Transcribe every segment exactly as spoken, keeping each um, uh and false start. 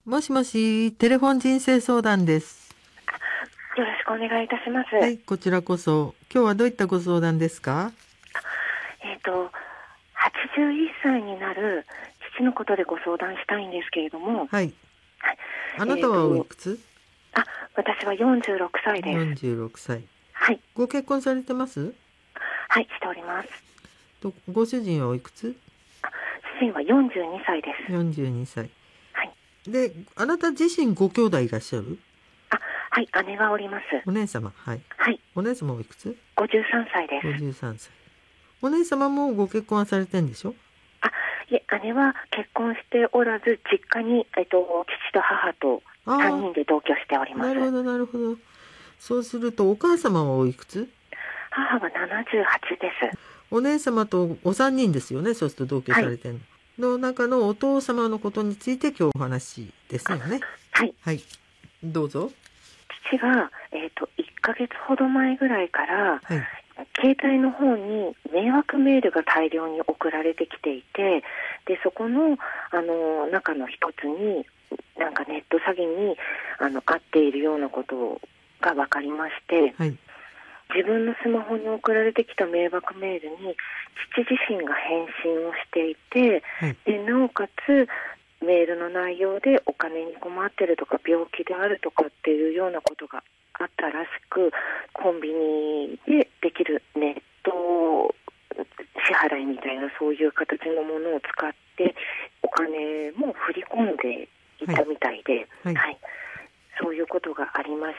もしもし、テレフォン人生相談です。 よろしくお願いいたします。 はい、こちらこそ。今日はどういったご相談ですか？ えっと、はちじゅういっさいになる父のことでご相談したいんですけれども。 はい。 はい、 あなたはおいくつ？ あ、私はよんじゅうろくさいです。 よんじゅうろくさい。 はい。 ご結婚されてます？ はい、しております。 とご主人はおいくつ？ あ、主人はよんじゅうにさいです。 よんじゅうにさい。 はい。 で、あなた自身ご兄弟いらっしゃる？ あ、はい、姉がおります。 お姉様、はい。 はい。 お姉様おいくつ？ ごじゅうさんさいです。 ごじゅうさんさい。お姉様もご結婚はされてんでしょ？ あ、いえ、姉は結婚しておらず、実家に、えっと、父と母とさんにんで同居しております。 なるほど、なるほど。そうすると、お母様はおいくつ？ 母はななじゅうはちです。 お姉様とお三人ですよね。そうすると同居されてるの。はい、の中のお父様のことについて今日お話ですよね。 はい。 はい。どうぞ。 父が、えっと、いっかげつほど前ぐらいから、はい、携帯の方に迷惑メールが大量に送られてきていて、で、そこの、あの、中の一つに、なんかネット詐欺に、あの、遭っているようなことが分かりまして、はい、自分のスマホに送られてきた迷惑メールに父自身が返信をしていて、はい、でなおかつメールの内容でお金に困ってるとか病気であるとかっていうようなことがあったらしく、コンビニでできるネット支払いみたいなそういう形のものを使ってお金も振り込んでいたみたいで、はいはいはい、そういうことがありまして、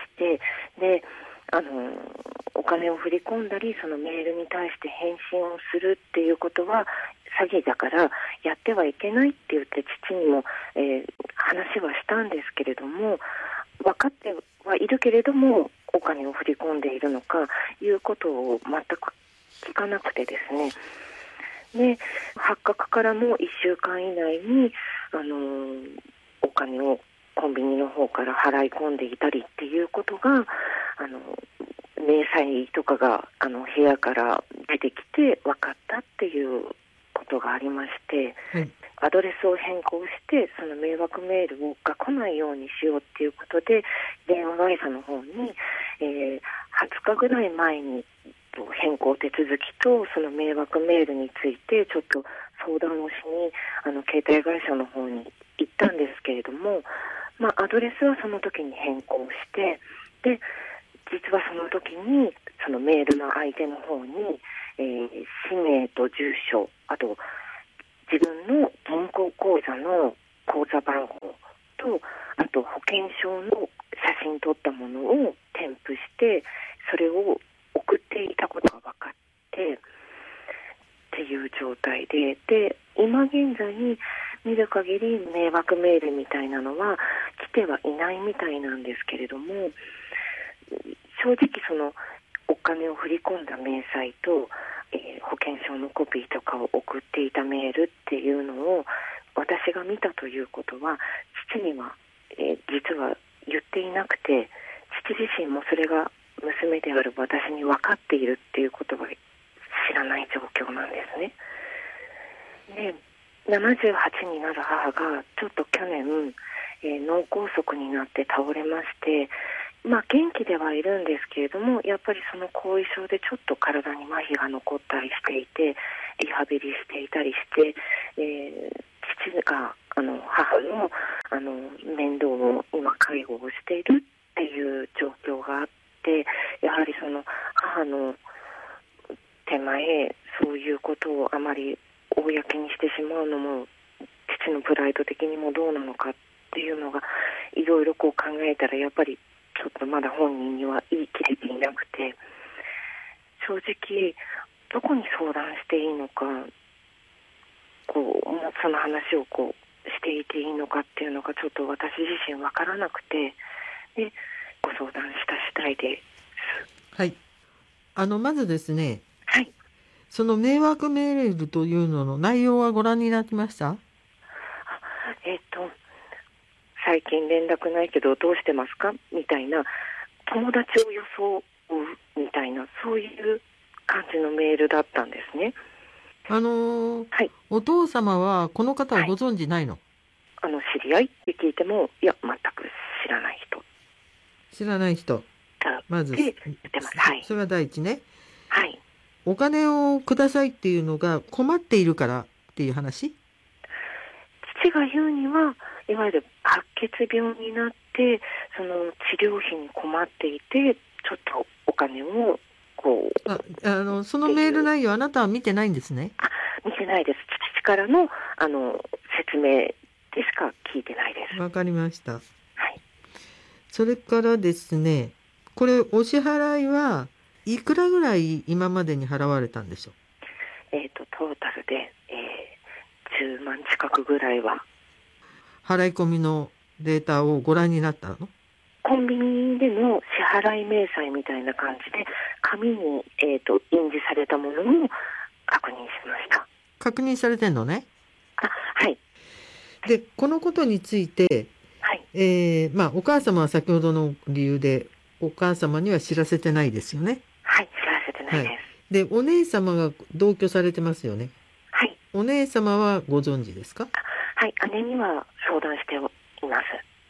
であのお金を振り込んだりそのメールに対して返信をするっていうことは詐欺だからやってはいけないって言って父にも、えー、話はしたんですけれども、分かってはいるけれどもお金を振り込んでいるのかいうことを全く聞かなくてですね、で発覚からもいっしゅうかん以内にあのお金をコンビニの方から払い込んでいたりっていうことがあの明細とかがあの部屋から出てきて分かったっていうことがありまして、はい、アドレスを変更してその迷惑メールが来ないようにしようっていうことで電話会社の方に、えー、はつかぐらい前に変更手続きとその迷惑メールについてちょっと相談をしにあの携帯会社の方に行ったんですけれども、まあ、アドレスはその時に変更してで実はその時にそのメールの相手の方に、えー、氏名と住所あと自分の銀行口座の口座番号とあと保険証の写真撮ったものを添付してそれを送っていたことが分かってっていう状態でで今現在に見る限り迷惑メールみたいなのは来てはいないみたいなんですけれども、正直そのお金を振り込んだ明細と、えー、保険証のコピーとかを送っていたメールっていうのを私が見たということは父には、えー、実は言っていなくて父自身もそれが娘である私に分かっているっていうことは知らない状況なんですね。でななじゅうはちになる母がちょっと去年、えー、脳梗塞になって倒れましてまあ、元気ではいるんですけれどもやっぱりその後遺症でちょっと体に麻痺が残ったりしていてリハビリしていたりして、えー、父があの母の、あの面倒を今介護をしているっていう状況があってやはりその母の手前そういうことをあまり公にしてしまうのも父のプライド的にもどうなのかっていうのがいろいろこう考えたらやっぱりちょっとまだ本人には言い切れていなくて正直どこに相談していいのかこうその話をこうしていていいのかっていうのがちょっと私自身分からなくてでご相談した次第です。 はい、あのまずですね、 はい、 その迷惑メールというのの内容はご覧になってました？ あえっと最近連絡ないけどどうしてますかみたいな友達を装うみたいなそういう感じのメールだったんですね。 あのーはい、お父様はこの方をご存じないの？はい、 あの知り合いって聞いても、いや全く知らない人知らない人まずって言ってます。はい、 それは第一ね。 はい、 お金をくださいっていうのが困っているからっていう話？ 父が言うには、いわゆる白血病になってその治療費に困っていて、ちょっとお金をこうああのそのメール内容あなたは見てないんですね？ あ見てないです。父からのあの説明でしか聞いてないです。 わかりました。 はい、 それからですね、これお支払いはいくらぐらい今までに払われたんでしょう？ えっとトータルで、えー、じゅうまん近くぐらいは。 払い込みのデータをご覧になったの？ コンビニでの支払い明細みたいな感じで紙に、えー、と印字されたものも確認しました。 確認されてんのね。 あ、はい。 でこのことについて、 はいえーまあ、お母様は先ほどの理由でお母様には知らせてないですよね。 はい、知らせてないです。はい、 でお姉様が同居されてますよね。 はい。 お姉様はご存知ですか？ はい、姉には相談しています。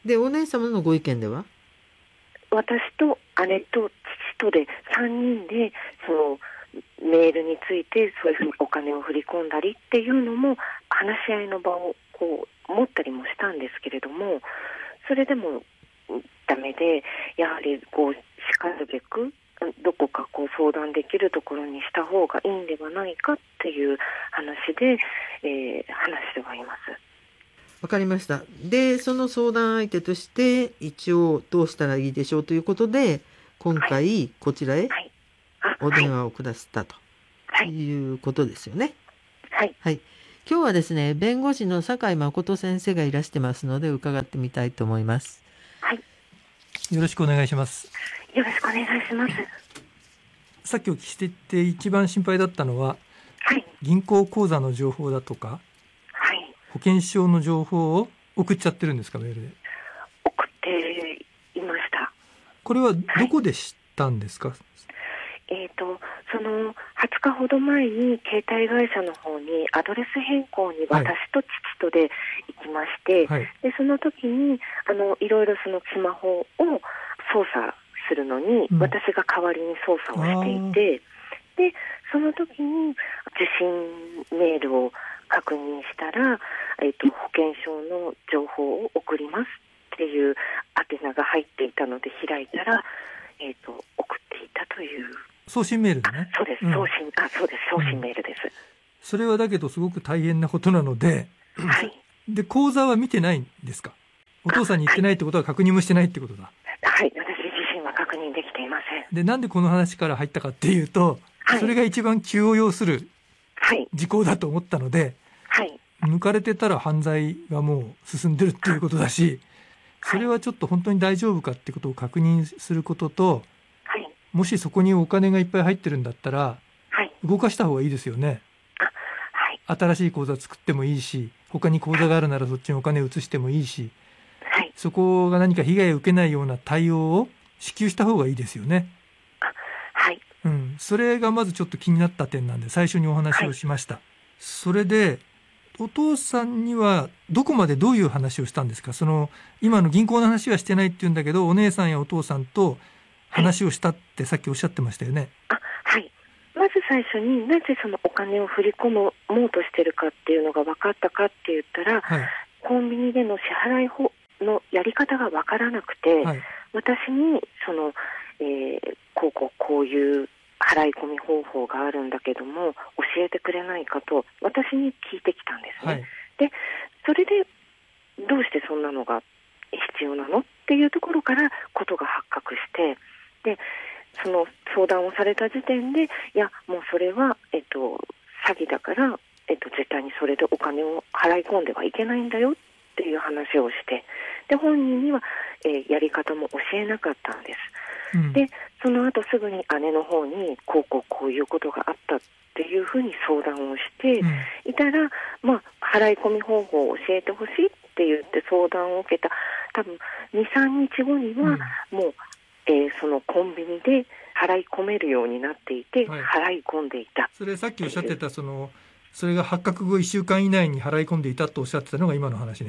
でお姉様のご意見では？ 私と姉と父とでさんにんでそのメールについてそういうふうにお金を振り込んだりっていうのも話し合いの場をこう持ったりもしたんですけれども、それでもダメで、やはりこうしかるべくどこかこう相談できるところにした方がいいんではないかっていう話で、えー、話してはいます。 わかりました。でその相談相手として一応どうしたらいいでしょうということで今回こちらへお電話をくださったということですよね。 はい、 はい、今日はですね弁護士の酒井誠先生がいらしてますので伺ってみたいと思います。 はい、 よろしくお願いします。 よろしくお願いします。 さっきお聞きしていて一番心配だったのは、 はい、 銀行口座の情報だとか、 はい、 保険証の情報を送っちゃってるんですか？メールで送っていました。 これはどこで知ったんですか？はい、 えーと、そのはつかほど前に携帯会社の方にアドレス変更に私と父とで行きまして、はい、でその時にあのいろいろそのスマホを操作するのに、うん、私が代わりに操作をしていて、でその時に受信メールを確認したら、えーと、保険証の情報を送りますっていう宛名が入っていたので開いたら、えーと、送っていたという送信メールでね。 そうです、送信、うん、あ、そうです、送信メールです、うん。 それはだけどすごく大変なことなので、はい、で口座は見てないんですか？お父さんに言ってないってことは確認もしてないってことだ。 はい、私自身は確認できていません。 でなんでこの話から入ったかっていうと、はい、それが一番急を要する事項だと思ったので、はい、抜かれてたら犯罪がもう進んでるっていうことだし、それはちょっと本当に大丈夫かってことを確認することと、はい、もしそこにお金がいっぱい入ってるんだったら、はい、動かした方がいいですよね。 あ、はい、 新しい口座作ってもいいし、他に口座があるならそっちにお金を移してもいいし、はい、そこが何か被害を受けないような対応を支給した方がいいですよね。 あ、はい、 うん、それがまずちょっと気になった点なんで最初にお話をしました。はい、それでお父さんにはどこまでどういう話をしたんですか？その今の銀行の話はしてないって言うんだけど、お姉さんやお父さんと話をしたってさっきおっしゃってましたよね。 あ、はい。まず最初になぜそのお金を振り込もうとしてるかっていうのが分かったかって言ったら、はい、コンビニでの支払い法のやり方が分からなくて、はい、私にその、えー、こうこうこういう払い込み方法があるんだけども教えてくれないかと私に聞いてきたんですね。はい、でそれでどうしてそんなのが必要なのっていうところからことが発覚して、でその相談をされた時点でいやもうそれは、えっと、詐欺だから、えっと、絶対にそれでお金を払い込んではいけないんだよっていう話をして、で本人には、えー、やり方も教えなかったんです。うん、でその後すぐに姉の方にこうこうこういうことがあったっていうふうに相談をして、うん、いたら、まあ、払い込み方法を教えてほしいって言って相談を受けた多分 にさんにちごにはもう、うんえー、そのコンビニで払い込めるようになっていて、はい、払い込んでいた。 それさっきおっしゃってたそのそれが発覚後いっしゅうかん以内に払い込んでいたとおっしゃってたのが今の話ね。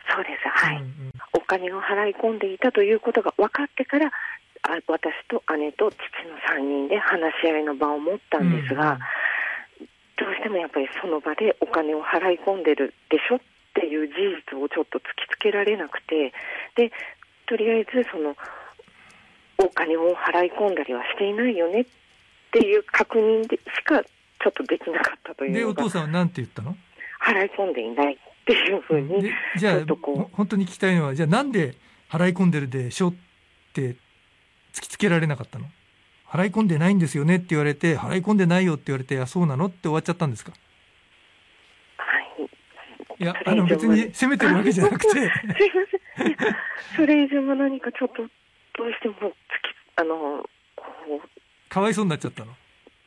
そうです、はい、うんうん、お金を払い込んでいたということが分かってから、あ私と姉と父のさんにんで話し合いの場を持ったんですが、うんうん、どうしてもやっぱりその場でお金を払い込んでるでしょっていう事実をちょっと突きつけられなくて、でとりあえずそのお金を払い込んだりはしていないよねっていう確認でしかちょっとできなかったというのが。でお父さんは何て言ったの？ 払い込んでいないっていうふうに。 でじゃあ本当に聞きたいのは、じゃあなんで払い込んでるでしょって突きつけられなかったの？払い込んでないんですよねって言われて、払い込んでないよって言われて、あそうなのって終わっちゃったんですか？ はい。 いやあの別に責めてるわけじゃなくてすいません、それ以上も何かちょっとどうしても突きあのこうかわいそうになっちゃったの？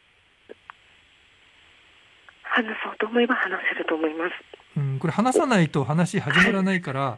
話そうと思えば話せると思います。 うん、これ話さないと話始まらないから、はい、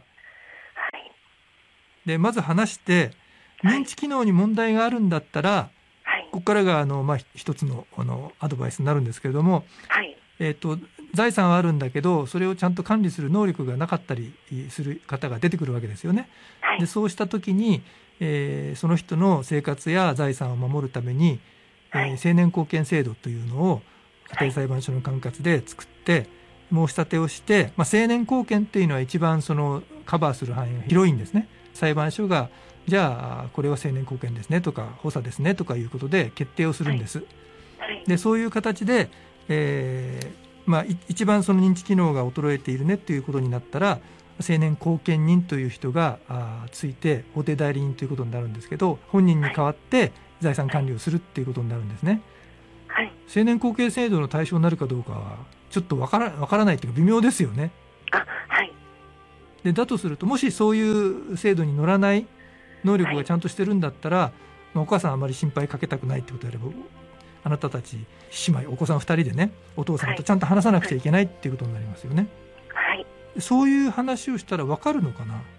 でまず話して認知機能に問題があるんだったら、はい、ここからがあの、まあ、一つの、あのアドバイスになるんですけれども、はい、えーと、財産はあるんだけどそれをちゃんと管理する能力がなかったりする方が出てくるわけですよね。はい、でそうした時に、えー、その人の生活や財産を守るために、はい、えー、青年後見制度というのを家庭裁判所の管轄で作って申し立てをして、まあ、青年後見っていうのは一番そのカバーする範囲が広いんですね。裁判所がじゃあこれは青年後見ですねとか補佐ですねとかいうことで決定をするんです。はいはい、でそういう形で、えーまあ、一番その認知機能が衰えているねということになったら青年後見人という人があついて法定代理人ということになるんですけど、本人に代わって財産管理をするっていうことになるんですね。はい、青年後見制度の対象になるかどうかはちょっとわからわからないというか微妙ですよね。 あ、はい、 でだとするともしそういう制度に乗らない能力がちゃんとしてるんだったら、はい、まあ、お母さんあまり心配かけたくないってことであればあなたたち姉妹お子さんふたりでねお父さんとちゃんと話さなくちゃいけないっていうことになりますよね。はい、そういう話をしたらわかるのかな？わ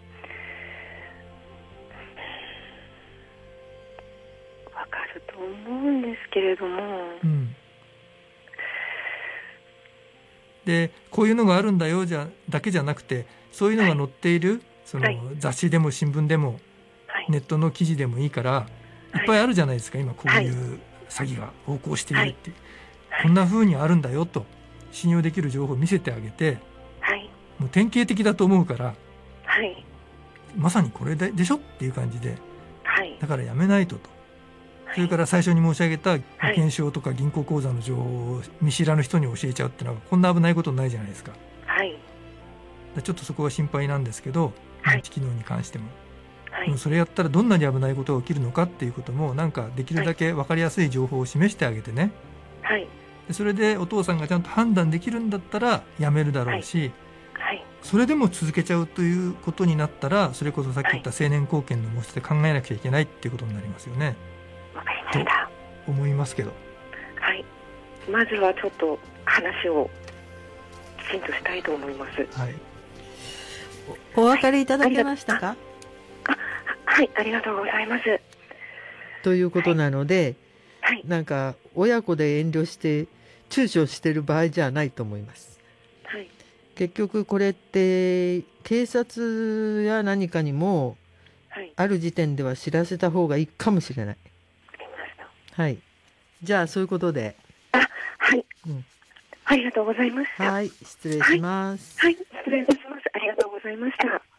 かると思うんですけれども、うん、 でこういうのがあるんだよじゃだけじゃなくてそういうのが載っている、はい、その雑誌でも新聞でも、はい、ネットの記事でもいいからいっぱいあるじゃないですか、今こういう詐欺が横行しているって、はい、こんな風にあるんだよと信用できる情報を見せてあげて、はい、もう典型的だと思うから、はい、まさにこれ で, でしょっていう感じで、はい、だからやめないとと、はい、それから最初に申し上げた保険証とか銀行口座の情報を見知らぬ人に教えちゃうっていうのはこんな危ないことないじゃないですか。はい、ちょっとそこは心配なんですけど、認知機能に関しても、はい、それやったらどんなに危ないことが起きるのかっていうこともなんかできるだけ分かりやすい情報を示してあげてね、はい、でそれでお父さんがちゃんと判断できるんだったらやめるだろうし、はいはい、それでも続けちゃうということになったらそれこそさっき言った青年後見の申し立て考えなくちゃいけないっていうことになりますよね。 わかりました。 と思いますけど、 はい、まずはちょっと話をきちんとしたいと思います。はい、 お分かりいただけましたか？はい、 あ, あはい、ありがとうございます。 ということなので、はい、なんか親子で遠慮して躊躇している場合じゃないと思います。はい、結局これって警察や何かにも、はい、ある時点では知らせた方がいいかもしれない。はい、じゃあそういうことで。 あ、はい、うん、ありがとうございました。 はい、失礼します。 はい、はい、失礼いたします。ありがとうございました。